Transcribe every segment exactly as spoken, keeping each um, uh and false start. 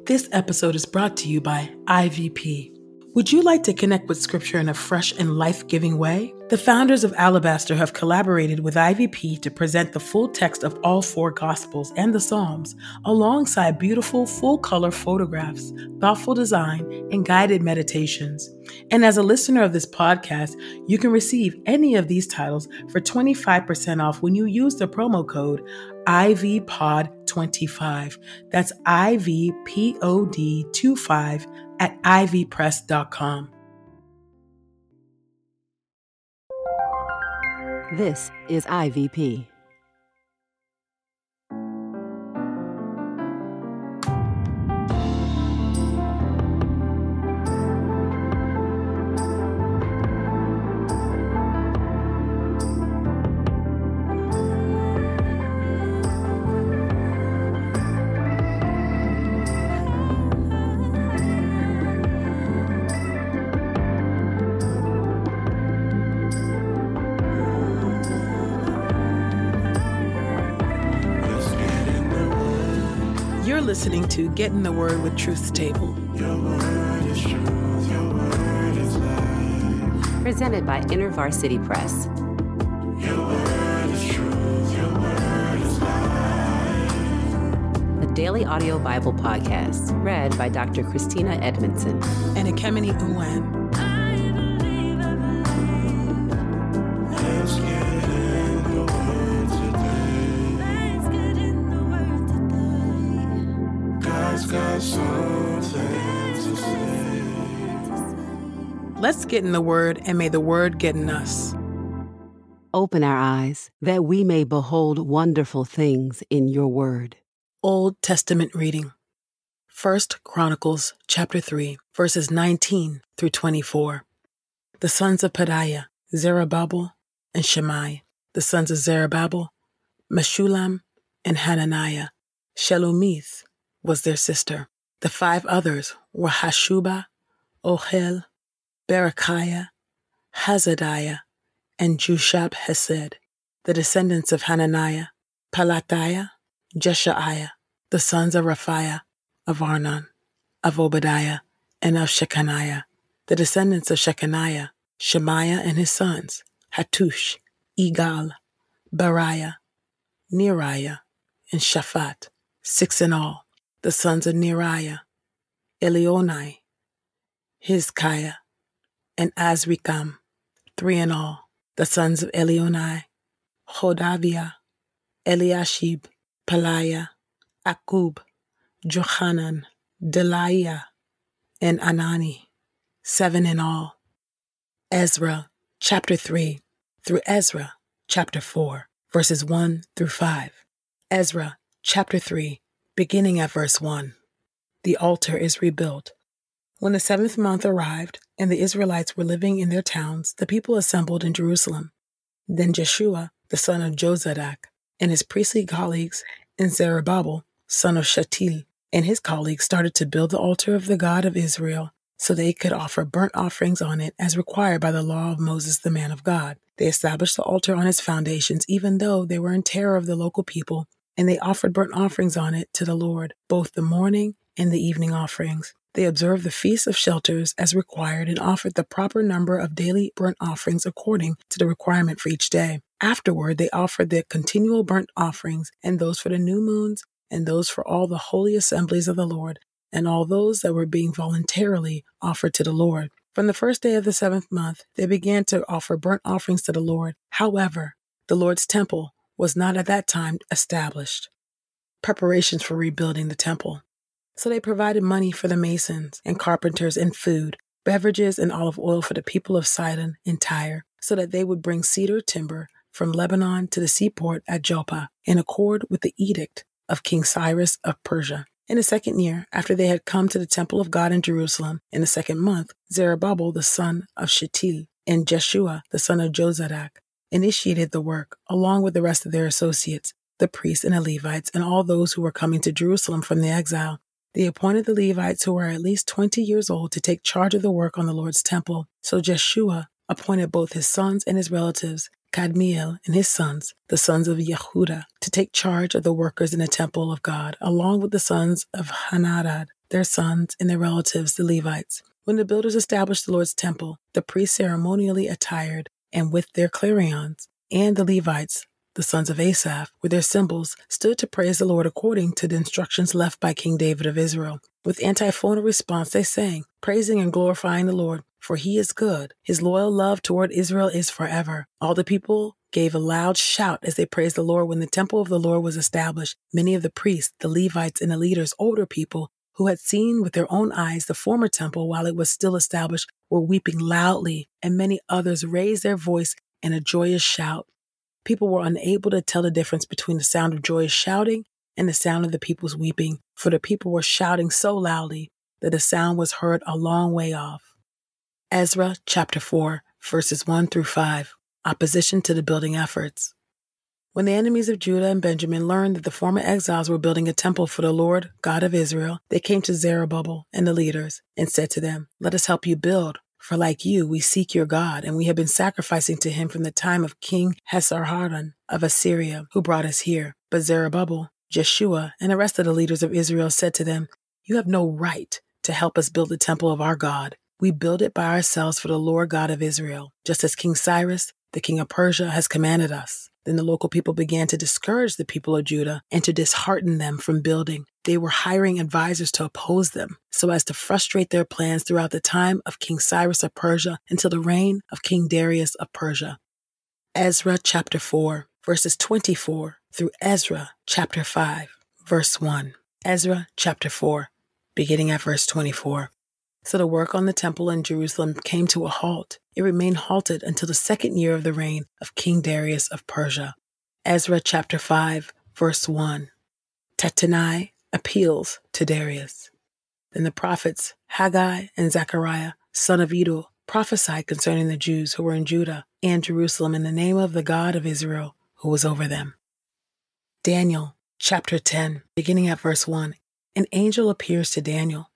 This episode is brought to you by I V P. Would you like to connect with Scripture in a fresh and life-giving way? The founders of Alabaster have collaborated with I V P to present the full text of all four Gospels and the Psalms, alongside beautiful full-color photographs, thoughtful design, and guided meditations. And as a listener of this podcast, you can receive any of these titles for twenty-five percent off when you use the promo code I V P O D twenty-five. That's I V P O D twenty-five at I V press dot com. This is I V P. You're listening to Get in the Word with Truth's Table. Your word is truth, your word is life. Presented by InterVarsity Press. Your word is truth, your word is life. The Daily Audio Bible Podcast, read by Doctor Christina Edmondson. And Ekemini Uwan. Let's get in the word today. God's got something to say. Let's get in the Word, and may the Word get in us. Open our eyes that we may behold wonderful things in your word. Old Testament reading. First Chronicles chapter three, verses nineteen through twenty-four. The sons of Pedaiah, Zerubbabel, and Shemai. The sons of Zerubbabel, Meshullam, and Hananiah. Shelomith was their sister. The five others were Hashubah, Ohel, Berechiah, Hazadiah, and Jushab Hesed. The descendants of Hananiah, Pelatiah, Jeshaiah. The sons of Raphiah, of Arnon, of Obadiah, and of Shechaniah. The descendants of Shechaniah, Shemaiah and his sons, Hattush, Igal, Bariah, Neriah, and Shaphat, six in all. The sons of Neriah, Elionai, Hizkiah, and Azrikam, three in all. The sons of Elionai, Hodaviah, Eliashib, Pelaiah, Akub, Johanan, Delaiah, and Anani, seven in all. Ezra, chapter three, through Ezra, chapter four, verses one through five. Ezra, chapter three, beginning at verse one. The altar is rebuilt. When the seventh month arrived, and the Israelites were living in their towns, the people assembled in Jerusalem. Then Jeshua, the son of Jozadak, and his priestly colleagues, and Zerubbabel, son of Shealtiel, and his colleagues started to build the altar of the God of Israel, so they could offer burnt offerings on it as required by the law of Moses, the man of God. They established the altar on its foundations, even though they were in terror of the local people, and they offered burnt offerings on it to the Lord, both the morning and the evening offerings. They observed the Feast of Shelters as required and offered the proper number of daily burnt offerings according to the requirement for each day. Afterward, they offered the continual burnt offerings, and those for the new moons, and those for all the holy assemblies of the Lord, and all those that were being voluntarily offered to the Lord. From the first day of the seventh month, they began to offer burnt offerings to the Lord. However, the Lord's temple was not at that time established. Preparations for rebuilding the temple. So they provided money for the masons and carpenters and food, beverages and olive oil for the people of Sidon and Tyre, so that they would bring cedar timber from Lebanon to the seaport at Joppa, in accord with the edict of King Cyrus of Persia. In the second year, after they had come to the temple of God in Jerusalem, in the second month, Zerubbabel the son of Shealtiel and Jeshua the son of Jozadak initiated the work, along with the rest of their associates, the priests and the Levites, and all those who were coming to Jerusalem from the exile. They appointed the Levites who were at least twenty years old to take charge of the work on the Lord's temple. So Jeshua appointed both his sons and his relatives, Kadmiel and his sons, the sons of Yehuda, to take charge of the workers in the temple of God, along with the sons of Hanadad, their sons, and their relatives, the Levites. When the builders established the Lord's temple, the priests ceremonially attired and with their clarions, and the Levites, the sons of Asaph, with their cymbals, stood to praise the Lord according to the instructions left by King David of Israel. With antiphonal response, they sang, praising and glorifying the Lord, for he is good. His loyal love toward Israel is forever. All the people gave a loud shout as they praised the Lord when the temple of the Lord was established. Many of the priests, the Levites, and the leaders, older people, who had seen with their own eyes the former temple while it was still established, were weeping loudly, and many others raised their voice in a joyous shout. People were unable to tell the difference between the sound of joyous shouting and the sound of the people's weeping, for the people were shouting so loudly that the sound was heard a long way off. Ezra chapter four, verses one through five. Opposition to the building efforts. When the enemies of Judah and Benjamin learned that the former exiles were building a temple for the Lord, God of Israel, they came to Zerubbabel and the leaders and said to them, let us help you build. For like you, we seek your God, and we have been sacrificing to him from the time of King Esarhaddon of Assyria, who brought us here. But Zerubbabel, Jeshua, and the rest of the leaders of Israel said to them, you have no right to help us build the temple of our God. We build it by ourselves for the Lord God of Israel, just as King Cyrus, the king of Persia, has commanded us. Then the local people began to discourage the people of Judah and to dishearten them from building. They were hiring advisors to oppose them, so as to frustrate their plans throughout the time of King Cyrus of Persia until the reign of King Darius of Persia. Ezra chapter four, verses twenty-four through Ezra chapter five, verse one. Ezra chapter four, beginning at verse twenty-four. So the work on the temple in Jerusalem came to a halt. It remained halted until the second year of the reign of King Darius of Persia. Ezra chapter five, verse one. Tattenai appeals to Darius. Then the prophets Haggai and Zechariah, son of Iddo, prophesied concerning the Jews who were in Judah and Jerusalem in the name of the God of Israel who was over them. Daniel chapter ten, beginning at verse one. An angel appears to Daniel.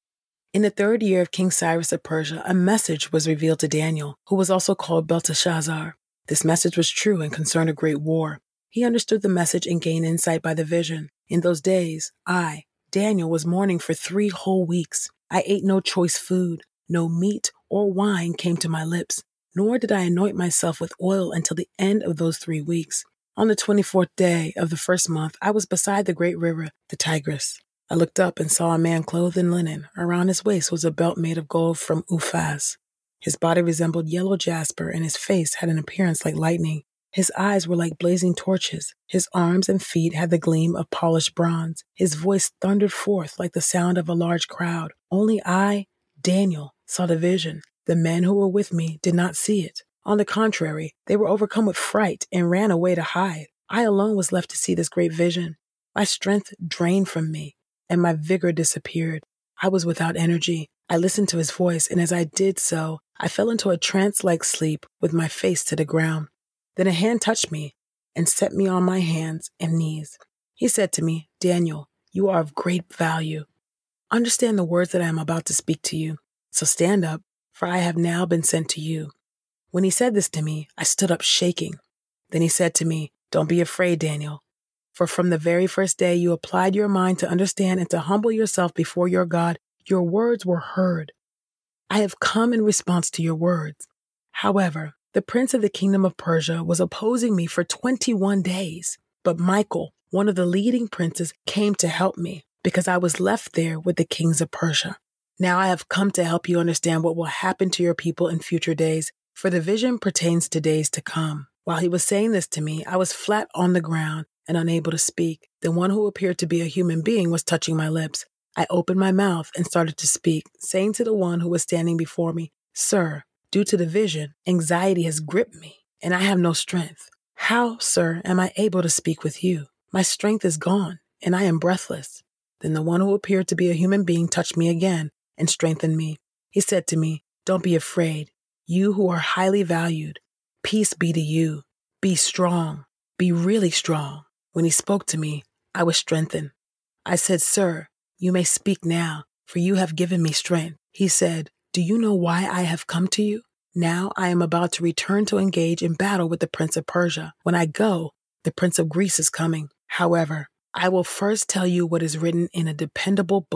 In the third year of King Cyrus of Persia, a message was revealed to Daniel, who was also called Belteshazzar. This message was true and concerned a great war. He understood the message and gained insight by the vision. In those days, I, Daniel, was mourning for three whole weeks. I ate no choice food. No meat or wine came to my lips, nor did I anoint myself with oil until the end of those three weeks. On the twenty-fourth day of the first month, I was beside the great river, the Tigris. I looked up and saw a man clothed in linen. Around his waist was a belt made of gold from Uphaz. His body resembled yellow jasper, and his face had an appearance like lightning. His eyes were like blazing torches. His arms and feet had the gleam of polished bronze. His voice thundered forth like the sound of a large crowd. Only I, Daniel, saw the vision. The men who were with me did not see it. On the contrary, they were overcome with fright and ran away to hide. I alone was left to see this great vision. My strength drained from me, and my vigor disappeared. I was without energy. I listened to his voice, and as I did so, I fell into a trance-like sleep with my face to the ground. Then a hand touched me and set me on my hands and knees. He said to me, Daniel, you are of great value. Understand the words that I am about to speak to you. So stand up, for I have now been sent to you. When he said this to me, I stood up shaking. Then he said to me, don't be afraid, Daniel. For from the very first day you applied your mind to understand and to humble yourself before your God, your words were heard. I have come in response to your words. However, the prince of the kingdom of Persia was opposing me for twenty-one days. But Michael, one of the leading princes, came to help me because I was left there with the kings of Persia. Now I have come to help you understand what will happen to your people in future days, for the vision pertains to days to come. While he was saying this to me, I was flat on the ground and unable to speak. Then one who appeared to be a human being was touching my lips. I opened my mouth and started to speak, saying to the one who was standing before me, Sir, due to the vision, anxiety has gripped me, and I have no strength. How, sir, am I able to speak with you? My strength is gone, and I am breathless. Then the one who appeared to be a human being touched me again and strengthened me. He said to me, Don't be afraid. You who are highly valued, peace be to you. Be strong. Be really strong. When he spoke to me, I was strengthened. I said, Sir, you may speak now, for you have given me strength. He said, Do you know why I have come to you? Now I am about to return to engage in battle with the prince of Persia. When I go, the prince of Greece is coming. However, I will first tell you what is written in a dependable book.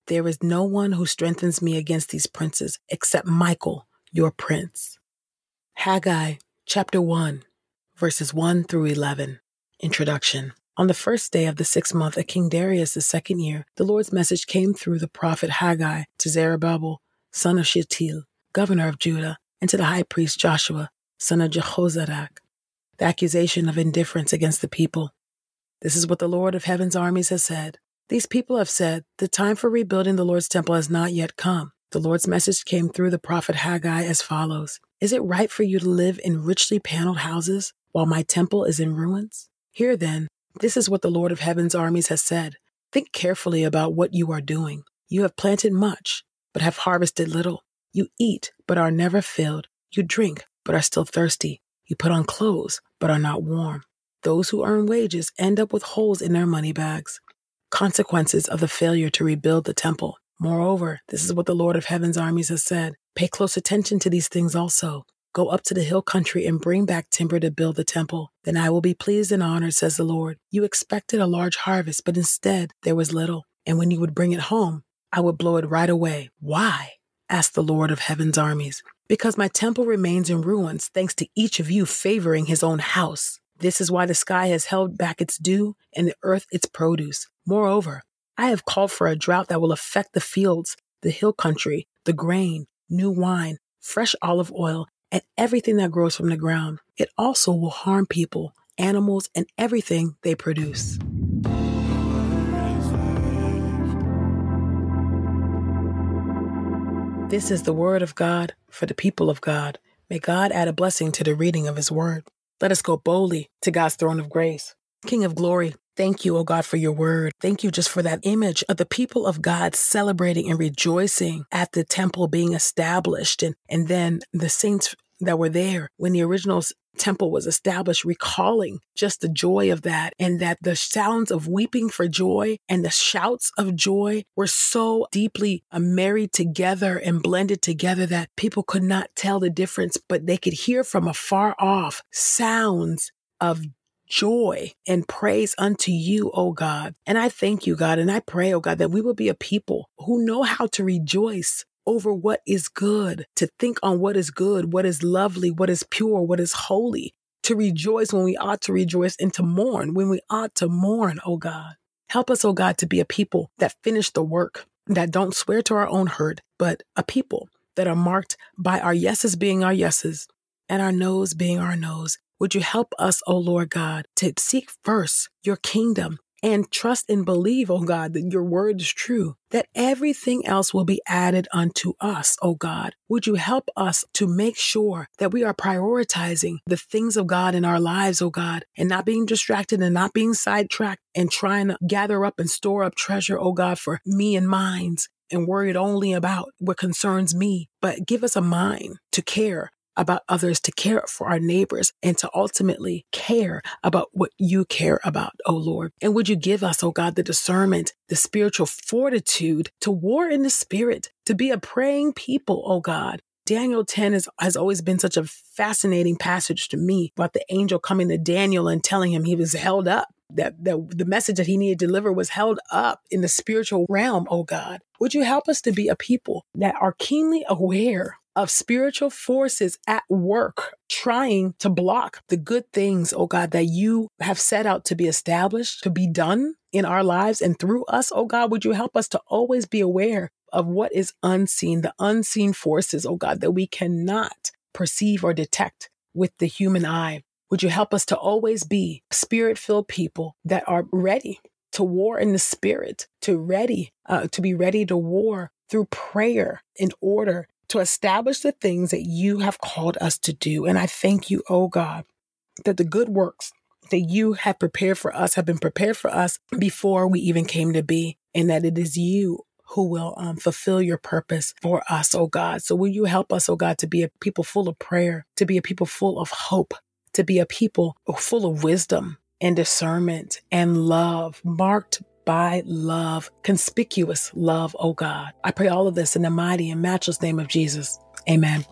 There is no one who strengthens me against these princes except Michael, your prince. Haggai, chapter one, verses one through eleven. Introduction. On the first day of the sixth month of King Darius' the second year, the Lord's message came through the prophet Haggai to Zerubbabel, son of Shealtiel, governor of Judah, and to the high priest Joshua, son of Jehozadak. The accusation of indifference against the people. This is what the Lord of heaven's armies has said. These people have said, the time for rebuilding the Lord's temple has not yet come. The Lord's message came through the prophet Haggai as follows. Is it right for you to live in richly paneled houses while my temple is in ruins? Hear then, this is what the Lord of heaven's armies has said. Think carefully about what you are doing. You have planted much, but have harvested little. You eat, but are never filled. You drink, but are still thirsty. You put on clothes, but are not warm. Those who earn wages end up with holes in their money bags. Consequences of the failure to rebuild the temple. Moreover, this is what the Lord of heaven's armies has said. Pay close attention to these things also. Go up to the hill country and bring back timber to build the temple. Then I will be pleased and honored, says the Lord. You expected a large harvest, but instead there was little. And when you would bring it home, I would blow it right away. Why? Asked the Lord of heaven's armies. Because my temple remains in ruins, thanks to each of you favoring his own house. This is why the sky has held back its dew and the earth its produce. Moreover, I have called for a drought that will affect the fields, the hill country, the grain, new wine, fresh olive oil, and everything that grows from the ground. It also will harm people, animals, and everything they produce. This is the word of God for the people of God. May God add a blessing to the reading of his word. Let us go boldly to God's throne of grace. King of glory, thank you, O God, for your word. Thank you just for that image of the people of God celebrating and rejoicing at the temple being established. And, and then the saints that were there when the original temple was established, recalling just the joy of that, and that the sounds of weeping for joy and the shouts of joy were so deeply uh, married together and blended together that people could not tell the difference, but they could hear from afar off sounds of joy and praise unto you, O God. And I thank you, God, and I pray, O God, that we will be a people who know how to rejoice over what is good, to think on what is good, what is lovely, what is pure, what is holy, to rejoice when we ought to rejoice, and to mourn when we ought to mourn, O God. Help us, O God, to be a people that finish the work, that don't swear to our own hurt, but a people that are marked by our yeses being our yeses and our noes being our noes. Would you help us, O Lord God, to seek first your kingdom and trust and believe, O God, that your word is true, that everything else will be added unto us, O God. Would you help us to make sure that we are prioritizing the things of God in our lives, O God, and not being distracted and not being sidetracked and trying to gather up and store up treasure, O God, for me and mine, and worried only about what concerns me, but give us a mind to care about others, to care for our neighbors, and to ultimately care about what you care about, O Lord. And would you give us, O God, the discernment, the spiritual fortitude to war in the spirit, to be a praying people, O God. Daniel ten is, has always been such a fascinating passage to me about the angel coming to Daniel and telling him he was held up, that the, the message that he needed to deliver was held up in the spiritual realm, O God. Would you help us to be a people that are keenly aware of spiritual forces at work, trying to block the good things, oh God, that you have set out to be established, to be done in our lives and through us, oh God. Would you help us to always be aware of what is unseen, the unseen forces, oh God, that we cannot perceive or detect with the human eye. Would you help us to always be spirit-filled people that are ready to war in the spirit, to ready, uh, to be ready to war through prayer in order to establish the things that you have called us to do. And I thank you, oh God, that the good works that you have prepared for us have been prepared for us before we even came to be, and that it is you who will um, fulfill your purpose for us, oh God. So will you help us, oh God, to be a people full of prayer, to be a people full of hope, to be a people full of wisdom and discernment and love, marked by love, conspicuous love, oh God. I pray all of this in the mighty and matchless name of Jesus. Amen.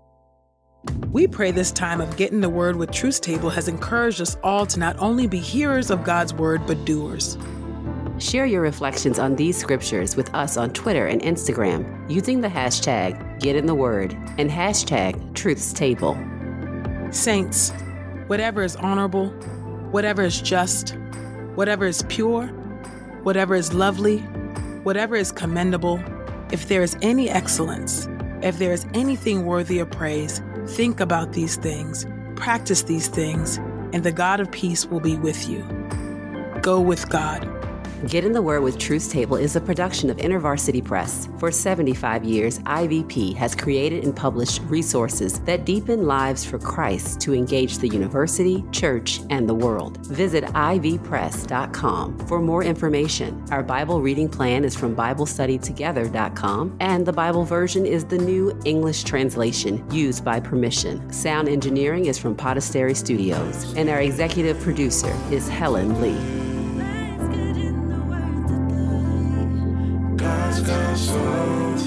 We pray this time of Getting the Word with Truth Table has encouraged us all to not only be hearers of God's word, but doers. Share your reflections on these scriptures with us on Twitter and Instagram using the hashtag GetInTheWord and hashtag Truth's Table. Saints, whatever is honorable, whatever is just, whatever is pure, whatever is lovely, whatever is commendable, if there is any excellence, if there is anything worthy of praise, think about these things, practice these things, and the God of peace will be with you. Go with God. Get in the Word with Truth's Table is a production of InterVarsity Press. For seventy-five years, I V P has created and published resources that deepen lives for Christ to engage the university, church, and the world. Visit I V press dot com for more information. Our Bible reading plan is from Bible Study Together dot com, and the Bible version is the new English translation used by permission. Sound engineering is from Podastery Studios, and our executive producer is Helen Lee. God's got so